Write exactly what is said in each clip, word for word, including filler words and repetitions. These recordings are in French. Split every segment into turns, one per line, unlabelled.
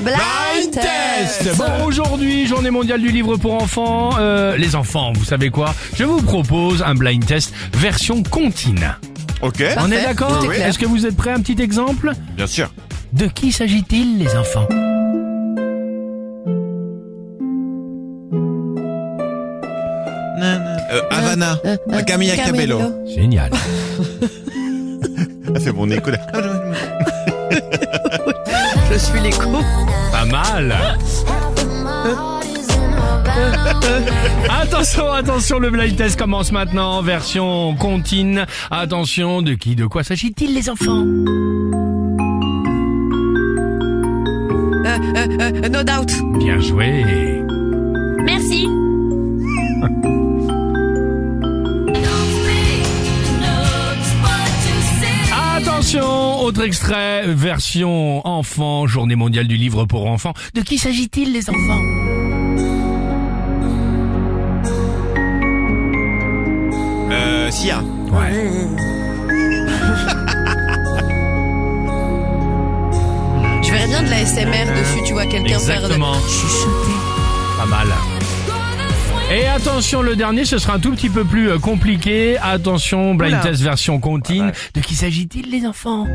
Blind Test. Bon, aujourd'hui, journée mondiale du livre pour enfants. Euh, les enfants, vous savez quoi? Je vous propose un blind test version comptine.
Ok.
On est d'accord?
Oui, oui.
Est-ce que vous êtes prêts? Un petit exemple?
Bien sûr.
De qui s'agit-il, les enfants?
Euh, Havana.
Euh, euh,
Camilla Cabello.
Génial.
Elle fait mon écho là.
Je suis l'écho.
Pas mal. Attention, attention, le blind test commence maintenant, version comptine. Attention, de qui, de quoi s'agit-il, les enfants?
Euh, euh, euh, no doubt.
Bien joué.
Merci.
Attention, autre extrait, version enfant, journée mondiale du livre pour enfants. De qui s'agit-il, les enfants?
Euh, Sia.
Ouais.
Je verrais bien de la S M R dessus, tu vois, quelqu'un faire de...
Exactement.
chuchoter.
Pas mal. Et attention, le dernier, ce sera un tout petit peu plus euh, compliqué. Attention, blind
Oula.
test version comptine.
Ouais, ouais.
De qui s'agit-il, les enfants?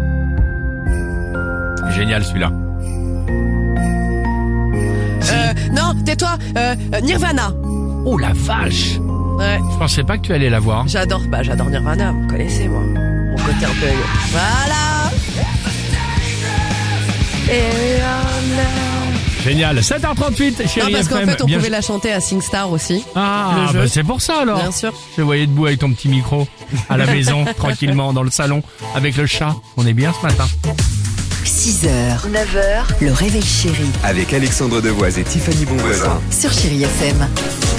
Génial, celui-là.
Euh, non, tais-toi, euh, euh, Nirvana.
Oh la vache!
Ouais,
Je pensais pas que tu allais la voir.
j'adore, bah j'adore Nirvana, vous connaissez moi. Mon côté un peu... Voilà. Et
Génial. sept heures trente-huit,
non,
chérie
parce qu'en
F M.
fait, on
Bien
pouvait
joué.
la chanter à SingStar aussi.
Ah,
le jeu.
bah c'est pour ça alors.
Bien sûr.
Je te voyais debout avec ton petit micro à la maison, tranquillement, dans le salon, avec le chat. On est bien ce matin.
six heures, neuf heures, le réveil chéri
Avec Alexandre Devoise et Tiffany Bonvoisin.
sur Chérie F M.